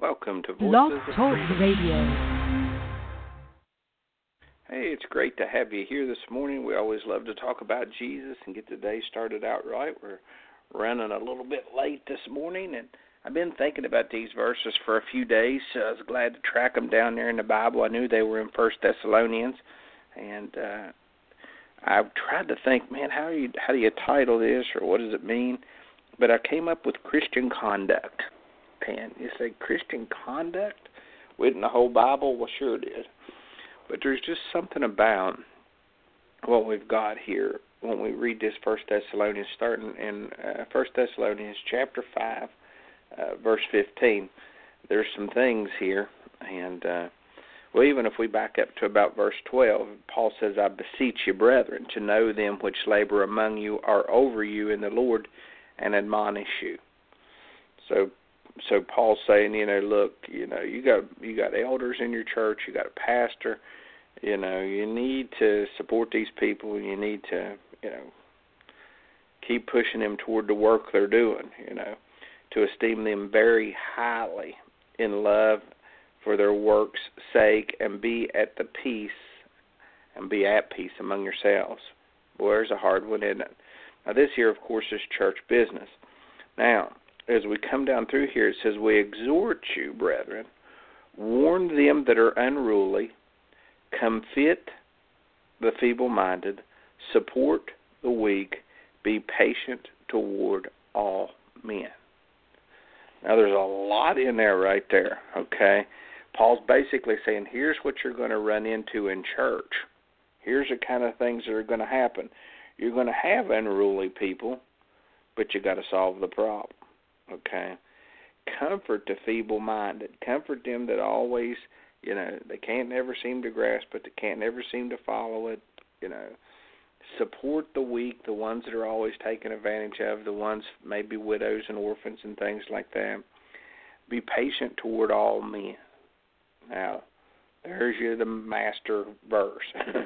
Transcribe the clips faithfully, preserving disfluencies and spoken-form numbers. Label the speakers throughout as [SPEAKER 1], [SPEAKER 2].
[SPEAKER 1] welcome to
[SPEAKER 2] Blog
[SPEAKER 1] Voices of
[SPEAKER 2] Talk
[SPEAKER 1] Freedom.
[SPEAKER 2] Radio.
[SPEAKER 1] Hey, it's great to have you here this morning. We always love to talk about Jesus and get the day started out right. We're running a little bit late this morning, and I've been thinking about these verses for a few days, so I was glad to track them down there in the Bible. I knew they were in First Thessalonians, and uh, I've tried to think, man, how do you how do you title this, or what does it mean? But I came up with Christian conduct. And you say Christian conduct? Within the whole Bible? Well, sure it is. But there's just something about what we've got here when we read this First Thessalonians, starting in uh, First Thessalonians chapter five, uh, verse fifteen. There's some things here, and uh, well, even if we back up to about verse twelve, Paul says, "I beseech you, brethren, to know them which labor among you are over you in the Lord, and admonish you." So. So Paul's saying, you know, look, you know, you got you got elders in your church, you got a pastor, you know, you need to support these people, you need to, you know, keep pushing them toward the work they're doing, you know, to esteem them very highly in love for their work's sake, and be at the peace, and be at peace among yourselves. Boy, there's a hard one, isn't it? Now this here, of course, is church business. Now, as we come down through here, it says, "We exhort you, brethren, warn them that are unruly, comfort the feeble-minded, support the weak, be patient toward all men." Now, there's a lot in there right there, okay? Paul's basically saying, here's what you're going to run into in church. Here's the kind of things that are going to happen. You're going to have unruly people, but you got to solve the problem. Okay, comfort the feeble-minded. Comfort them that always, you know, they can't never seem to grasp it. They can't never seem to follow it. You know, support the weak, the ones that are always taken advantage of, the ones maybe widows and orphans and things like that. Be patient toward all men. Now, there's you the master verse.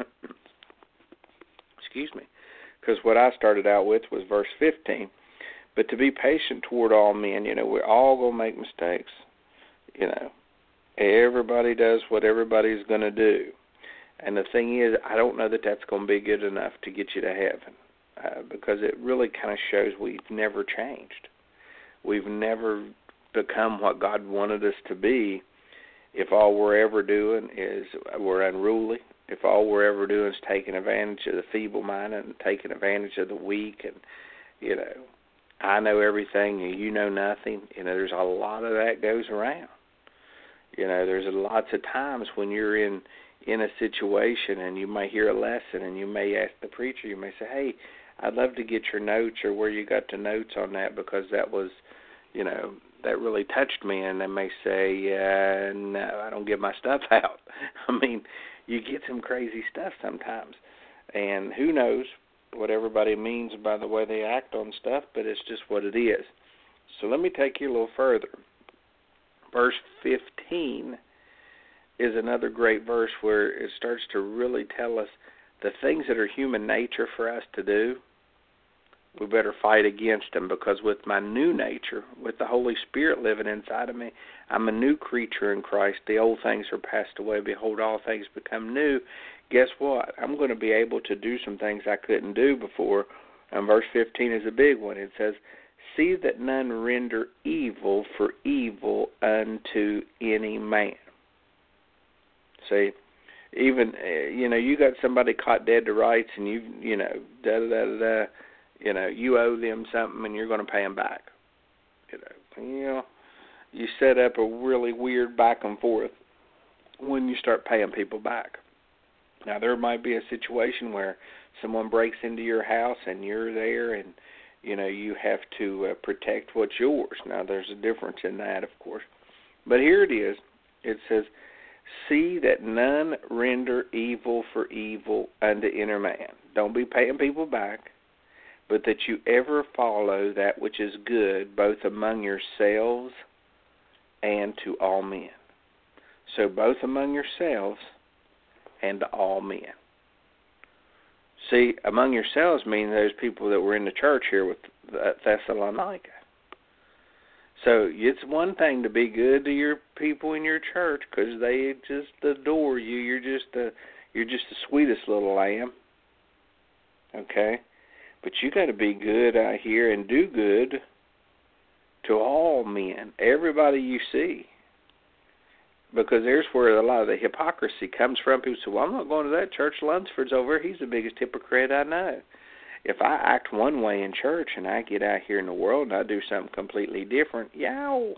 [SPEAKER 1] Excuse me, because what I started out with was verse fifteen. But to be patient toward all men, you know, we're all going to make mistakes. You know, everybody does what everybody's going to do. And the thing is, I don't know that that's going to be good enough to get you to heaven, uh, because it really kind of shows we've never changed. We've never become what God wanted us to be if all we're ever doing is we're unruly, if all we're ever doing is taking advantage of the feeble-minded and taking advantage of the weak, and, you know, I know everything and you know nothing. You know, there's a lot of that goes around. You know, there's lots of times when you're in, in a situation and you may hear a lesson and you may ask the preacher, you may say, "Hey, I'd love to get your notes or where you got the notes on that, because that was, you know, that really touched me." And they may say, uh, "No, I don't give my stuff out." I mean, you get some crazy stuff sometimes. And who knows what everybody means by the way they act on stuff, but it's just what it is. So let me take you a little further. Verse fifteen is another great verse where it starts to really tell us the things that are human nature for us to do, we better fight against them, because with my new nature, with the Holy Spirit living inside of me, I'm a new creature in Christ. The old things are passed away. Behold, all things become new. Guess what? I'm going to be able to do some things I couldn't do before. And verse fifteen is a big one. It says, "See that none render evil for evil unto any man." See, even, you know, you got somebody caught dead to rights, and you, you know, da da da da, you know, you owe them something, and you're going to pay them back. You know, you know, you set up a really weird back and forth when you start paying people back. Now, there might be a situation where someone breaks into your house and you're there, and, you know, you have to uh, protect what's yours. Now, there's a difference in that, of course. But here it is. It says, "See that none render evil for evil unto any man." Don't be paying people back, but that you ever follow that which is good, both among yourselves and to all men. So both among yourselves and to all men. See, among yourselves means those people that were in the church here with Thessalonica. So it's one thing to be good to your people in your church because they just adore you. You're just the you're just the sweetest little lamb. Okay, but you got to be good out here and do good to all men, everybody you see, because there's where a lot of the hypocrisy comes from. People say, "Well, I'm not going to that church. Lunsford's over. He's the biggest hypocrite I know." If I act one way in church and I get out here in the world and I do something completely different, yow.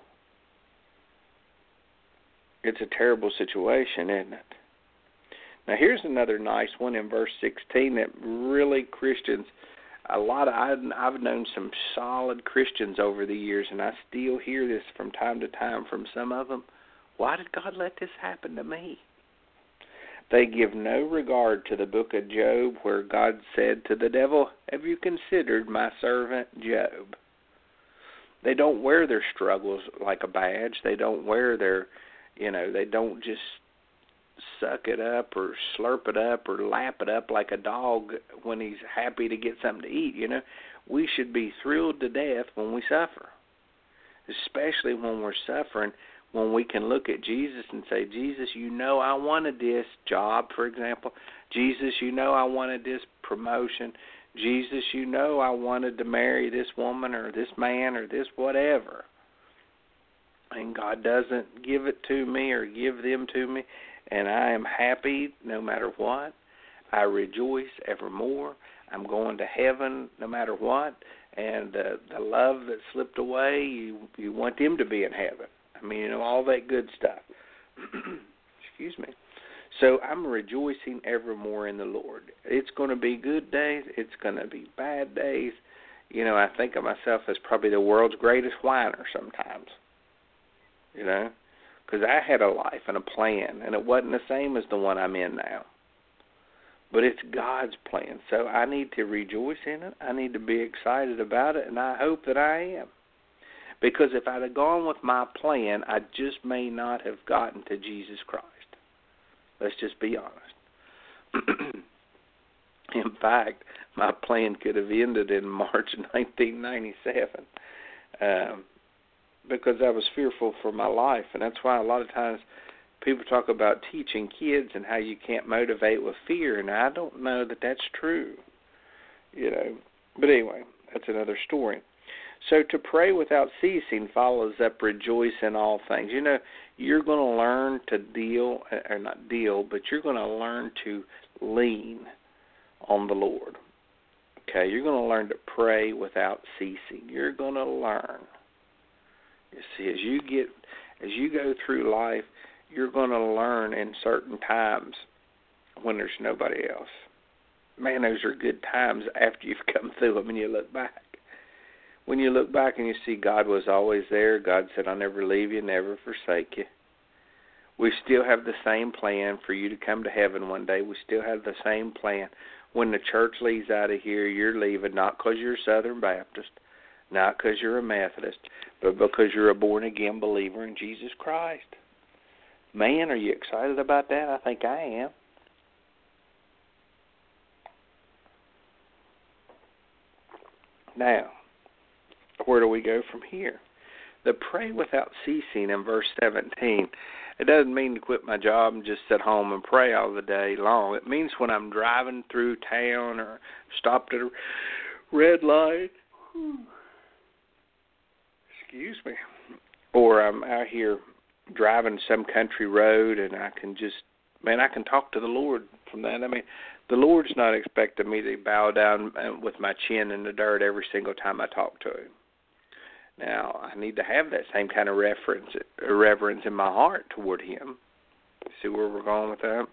[SPEAKER 1] It's a terrible situation, isn't it? Now, here's another nice one in verse sixteen that really Christians, a lot of, I've known some solid Christians over the years, and I still hear this from time to time from some of them. Why did God let this happen to me? They give no regard to the book of Job where God said to the devil, have you considered my servant Job? They don't wear their struggles like a badge. They don't wear their, you know, they don't just suck it up or slurp it up or lap it up like a dog when he's happy to get something to eat, you know. We should be thrilled to death when we suffer, especially when we're suffering. When we can look at Jesus and say, Jesus, you know I wanted this job, for example. Jesus, you know I wanted this promotion. Jesus, you know I wanted to marry this woman or this man or this whatever. And God doesn't give it to me or give them to me. And I am happy no matter what. I rejoice evermore. I'm going to heaven no matter what. And uh, the love that slipped away, you, you want them to be in heaven. I mean, you know, all that good stuff. Excuse me. So I'm rejoicing evermore in the Lord. It's going to be good days. It's going to be bad days. You know, I think of myself as probably the world's greatest whiner sometimes. You know, because I had a life and a plan, and it wasn't the same as the one I'm in now. But it's God's plan, so I need to rejoice in it. I need to be excited about it, and I hope that I am. Because if I'd have gone with my plan, I just may not have gotten to Jesus Christ. Let's just be honest. In fact, my plan could have ended in March nineteen ninety-seven um, because I was fearful for my life. And that's why a lot of times people talk about teaching kids and how you can't motivate with fear. And I don't know that that's true. You know. But anyway, that's another story. So to pray without ceasing follows up rejoice in all things. You know, you're going to learn to deal, or not deal, but you're going to learn to lean on the Lord. Okay, you're going to learn to pray without ceasing. You're going to learn. You see, as you get, as you go through life, you're going to learn in certain times when there's nobody else. Man, those are good times after you've come through them and you look back. When you look back and you see God was always there, God said, I'll never leave you, never forsake you. We still have the same plan for you to come to heaven one day. We still have the same plan. When the church leaves out of here, you're leaving not because you're a Southern Baptist, not because you're a Methodist, but because you're a born-again believer in Jesus Christ. Man, are you excited about that? I think I am. Now, where do we go from here? The pray without ceasing in verse seventeen, it doesn't mean to quit my job and just sit home and pray all the day long. It means when I'm driving through town or stopped at a red light, excuse me, or I'm out here driving some country road and I can just, man, I can talk to the Lord from that. I mean, the Lord's not expecting me to bow down with my chin in the dirt every single time I talk to Him. Now, I need to have that same kind of reverence, reverence in my heart toward Him. See where we're going with that?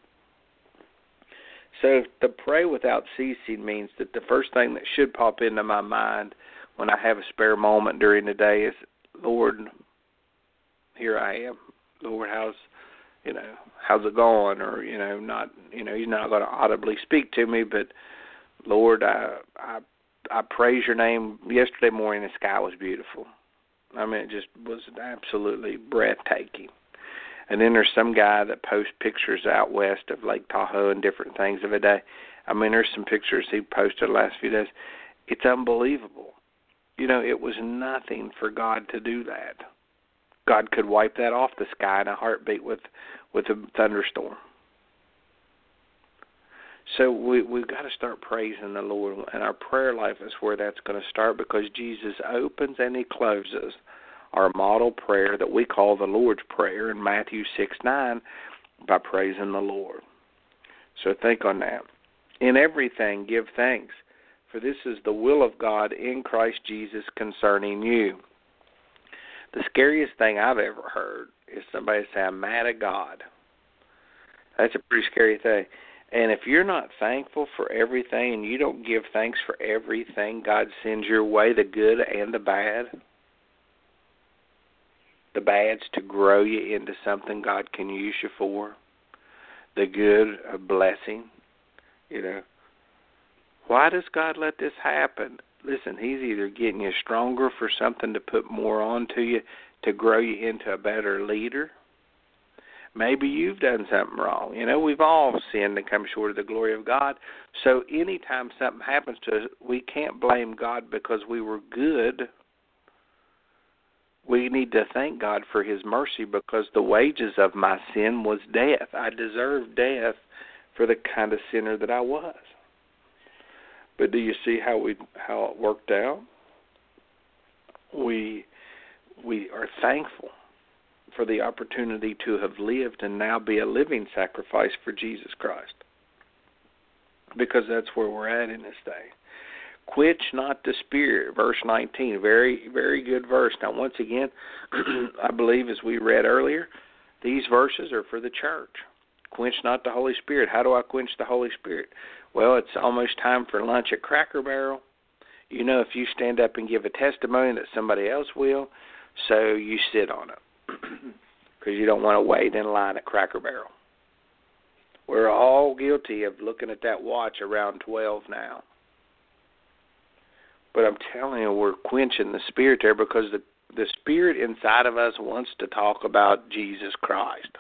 [SPEAKER 1] So to pray without ceasing means that the first thing that should pop into my mind when I have a spare moment during the day is, Lord, here I am. Lord, how's, you know, how's it going? Or, you know, not, you know, He's not going to audibly speak to me, but Lord, I, I, I praise Your name. Yesterday morning, the sky was beautiful. I mean, it just was absolutely breathtaking. And then there's some guy that posts pictures out west of Lake Tahoe and different things of a day. I mean, there's some pictures he posted the last few days. It's unbelievable. You know, it was nothing for God to do that. God could wipe that off the sky in a heartbeat with, with a thunderstorm. So we, we've got to start praising the Lord, and our prayer life is where that's going to start, because Jesus opens and he closes our model prayer that we call the Lord's Prayer in Matthew six nine by praising the Lord. So think on that. In everything, give thanks, for this is the will of God in Christ Jesus concerning you. The scariest thing I've ever heard is somebody say, I'm mad at God. That's a pretty scary thing. And if you're not thankful for everything and you don't give thanks for everything God sends your way, the good and the bad, the bad's to grow you into something God can use you for, the good, a blessing, you know. Why does God let this happen? Listen, he's either getting you stronger for something to put more onto you, to grow you into a better leader. Maybe you've done something wrong. You know, we've all sinned and come short of the glory of God. So anytime something happens to us, we can't blame God because we were good. We need to thank God for his mercy, because the wages of my sin was death. I deserved death for the kind of sinner that I was. But do you see how we how it worked out? We we are thankful for the opportunity to have lived and now be a living sacrifice for Jesus Christ, because that's where we're at in this day. Quench not the spirit, verse nineteen, very, very good verse. Now, once again, I believe, as we read earlier, these verses are for the church. Quench not the Holy Spirit. How do I quench the Holy Spirit? Well, it's almost time for lunch at Cracker Barrel. You know, if you stand up and give a testimony that somebody else will, so you sit on it, because you don't want to wait in line at Cracker Barrel. We're all guilty of looking at that watch around twelve now. But I'm telling you, we're quenching the Spirit there, because the, the Spirit inside of us wants to talk about Jesus Christ.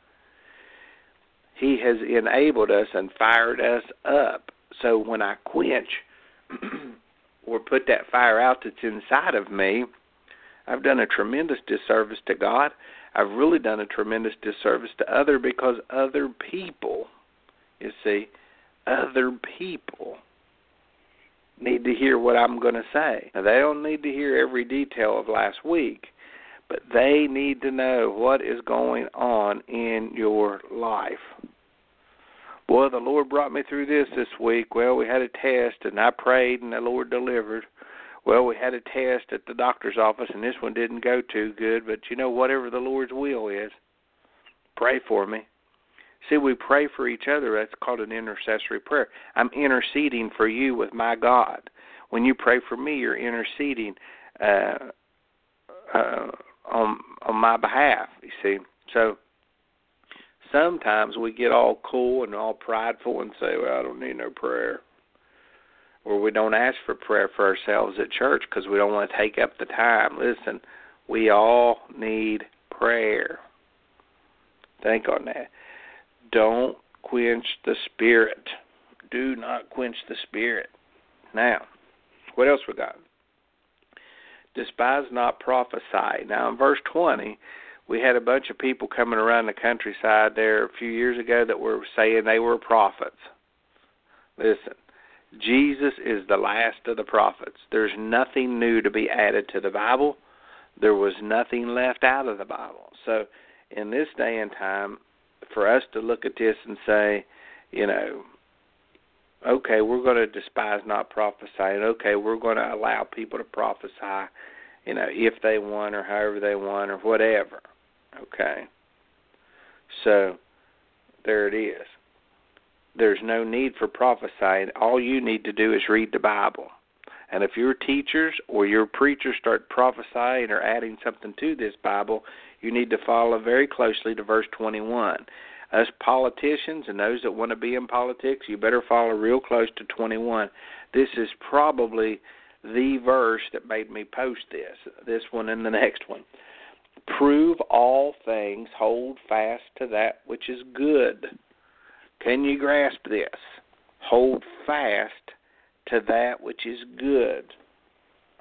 [SPEAKER 1] He has enabled us and fired us up. So when I quench or put that fire out that's inside of me, I've done a tremendous disservice to God. I've really done a tremendous disservice to other, because other people, you see, other people need to hear what I'm going to say. Now, they don't need to hear every detail of last week, but they need to know what is going on in your life. Boy, the Lord brought me through this this week. Well, we had a test, and I prayed, and the Lord delivered. Well, we had a test at the doctor's office, and this one didn't go too good, but you know, whatever the Lord's will is, pray for me. See, we pray for each other. That's called an intercessory prayer. I'm interceding for you with my God. When you pray for me, you're interceding uh, uh, on on my behalf, you see. So sometimes we get all cool and all prideful and say, well, I don't need no prayer. Or we don't ask for prayer for ourselves at church because we don't want to take up the time. Listen, we all need prayer. Think on that. Don't quench the Spirit. Do not quench the Spirit. Now, what else we got? Despise not prophesy. Now, in verse twenty, we had a bunch of people coming around the countryside there a few years ago that were saying they were prophets. Listen, Jesus is the last of the prophets. There's nothing new to be added to the Bible. There was nothing left out of the Bible. So, in this day and time, for us to look at this and say, you know, okay, we're going to despise not prophesy, and okay, we're going to allow people to prophesy, you know, if they want or however they want or whatever, okay? So, there it is. There's no need for prophesying. All you need to do is read the Bible. And if your teachers or your preachers start prophesying or adding something to this Bible, you need to follow very closely to verse twenty-one. Us politicians and those that want to be in politics, you better follow real close to twenty-one. This is probably the verse that made me post this, this one and the next one. Prove all things, hold fast to that which is good. Can you grasp this? Hold fast to that which is good.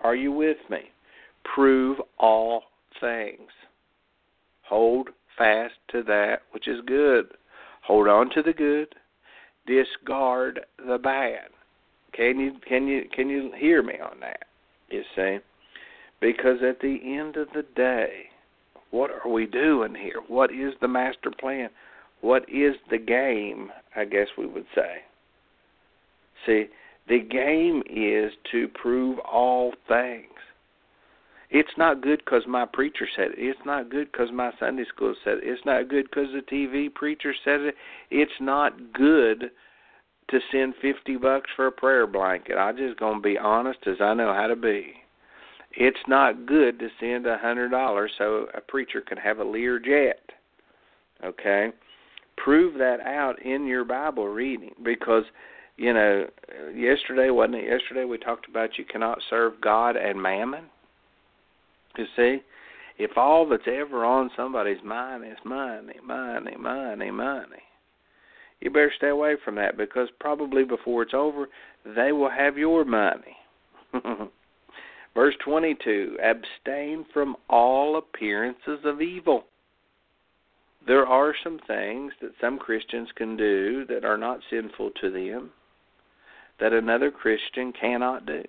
[SPEAKER 1] Are you with me? Prove all things. Hold fast to that which is good. Hold on to the good. Discard the bad. Can you can you can you hear me on that? You see? Because at the end of the day, what are we doing here? What is the master plan? What is the game, I guess we would say? See, the game is to prove all things. It's not good because my preacher said it. It's not good because my Sunday school said it. It's not good because the T V preacher said it. It's not good to send fifty bucks for a prayer blanket. I'm just going to be honest as I know how to be. It's not good to send one hundred dollars so a preacher can have a Lear jet. Okay? Prove that out in your Bible reading because, you know, yesterday, wasn't it? Yesterday we talked about you cannot serve God and mammon. You see, if all that's ever on somebody's mind is money, money, money, money, you better stay away from that because probably before it's over, they will have your money. Verse twenty-two, abstain from all appearances of evil. There are some things that some Christians can do that are not sinful to them that another Christian cannot do.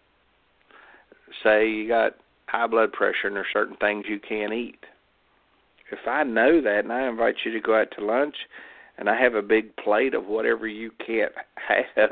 [SPEAKER 1] Say you got high blood pressure and there's certain things you can't eat. If I know that and I invite you to go out to lunch and I have a big plate of whatever you can't have,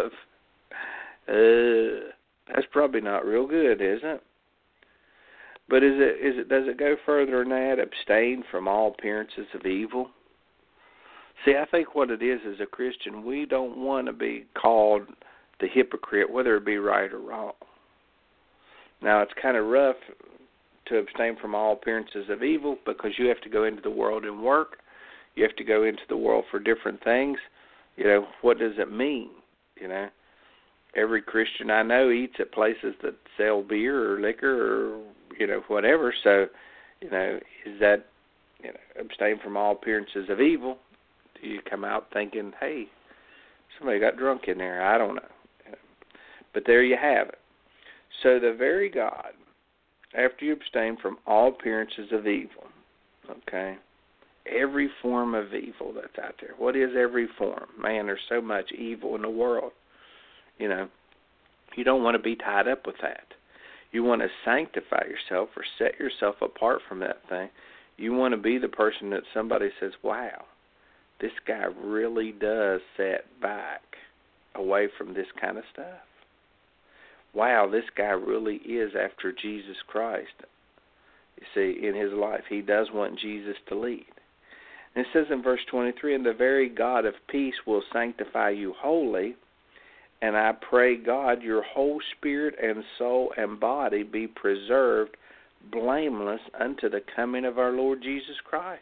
[SPEAKER 1] uh, that's probably not real good, is it? But is it, is it, does it go further than that? Abstain from all appearances of evil? See, I think what it is as a Christian, we don't want to be called the hypocrite, whether it be right or wrong. Now, it's kind of rough to abstain from all appearances of evil because you have to go into the world and work. You have to go into the world for different things. You know, what does it mean? You know, every Christian I know eats at places that sell beer or liquor or, you know, whatever. So, you know, is that, you know, abstain from all appearances of evil? Do you come out thinking, hey, somebody got drunk in there? I don't know. You know. But there you have it. So the very God, after you abstain from all appearances of evil, okay, every form of evil that's out there. What is every form? Man, there's so much evil in the world. You know, you don't want to be tied up with that. You want to sanctify yourself or set yourself apart from that thing. You want to be the person that somebody says, wow, this guy really does set back away from this kind of stuff. Wow, this guy really is after Jesus Christ. You see, in his life, he does want Jesus to lead. And it says in verse twenty-three, and the very God of peace will sanctify you wholly, and I pray, God, your whole spirit and soul and body be preserved blameless unto the coming of our Lord Jesus Christ.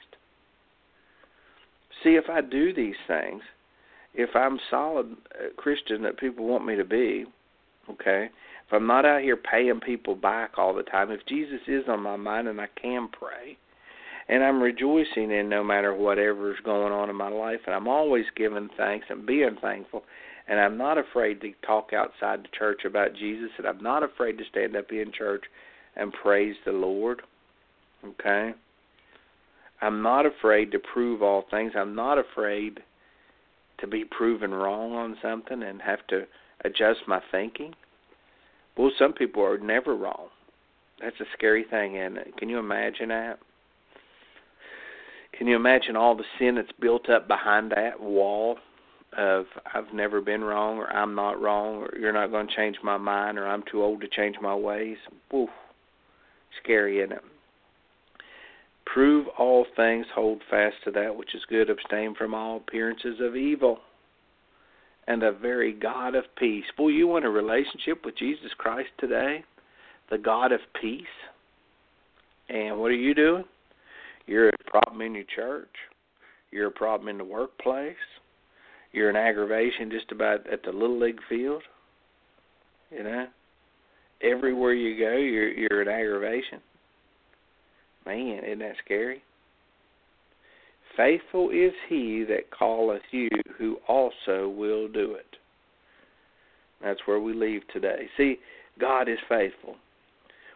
[SPEAKER 1] See, if I do these things, if I'm solid Christian that people want me to be, okay, if I'm not out here paying people back all the time, if Jesus is on my mind and I can pray, and I'm rejoicing in no matter whatever's going on in my life, and I'm always giving thanks and being thankful, and I'm not afraid to talk outside the church about Jesus, and I'm not afraid to stand up in church and praise the Lord, okay? I'm not afraid to prove all things. I'm not afraid to be proven wrong on something and have to adjust my thinking. Well, some people are never wrong. That's a scary thing, isn't it? Can you imagine that? Can you imagine all the sin that's built up behind that wall of I've never been wrong, or I'm not wrong, or you're not going to change my mind, or I'm too old to change my ways? Woo, scary, isn't it? Prove all things, hold fast to that which is good, abstain from all appearances of evil. And the very God of peace. Boy, you want a relationship with Jesus Christ today? The God of peace? And what are you doing? You're a problem in your church. You're a problem in the workplace. You're an aggravation just about at the Little League field. You know? Everywhere you go, you're, you're an aggravation. Man, isn't that scary? Faithful is he that calleth you, who also will do it. That's where we leave today. See, God is faithful.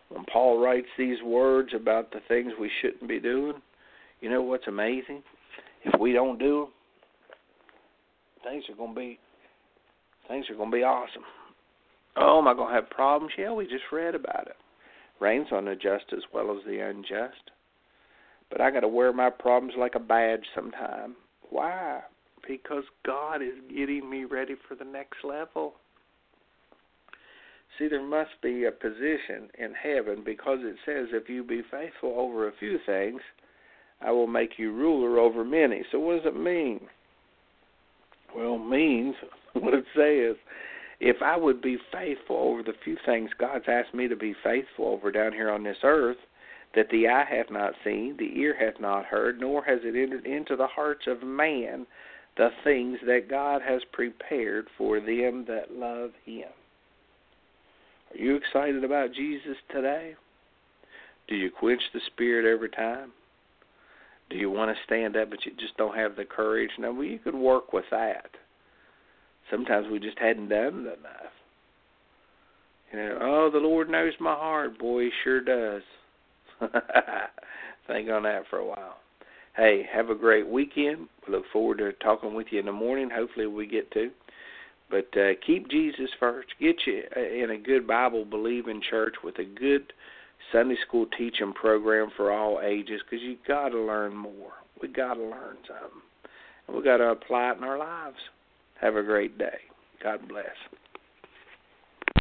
[SPEAKER 1] when Paul writes these words about the things we shouldn't be doing, you know what's amazing? If we don't do them, things are going to be things are going to be awesome. Oh, am I going to have problems? Yeah, we just read about it. Rains on the just as well as the unjust. But I got to wear my problems like a badge sometime. Why? Because God is getting me ready for the next level. See, there must be a position in heaven, because it says, if you be faithful over a few things, I will make you ruler over many. So what does it mean? Well, it means what it says. If I would be faithful over the few things God's asked me to be faithful over down here on this earth, that the eye hath not seen, the ear hath not heard, nor has it entered into the hearts of man the things that God has prepared for them that love him. Are you excited about Jesus today? Do you quench the Spirit every time? Do you want to stand up but you just don't have the courage? No, well, you could work with that. Sometimes we just hadn't done it enough. You know, oh, the Lord knows my heart. Boy, he sure does. Think on that for a while. Hey, have a great weekend. We look forward to talking with you in the morning. Hopefully we get to. But uh, keep Jesus first. Get you in a good Bible-believing church with a good Sunday school teaching program for all ages, because you got to learn more. We got to learn something. And we got to apply it in our lives. Have a great day. God bless.